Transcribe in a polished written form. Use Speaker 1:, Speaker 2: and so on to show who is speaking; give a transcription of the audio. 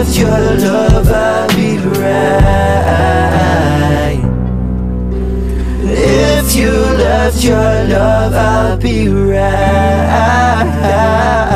Speaker 1: loved your love, I'd be right. If you loved your love, I'll be right.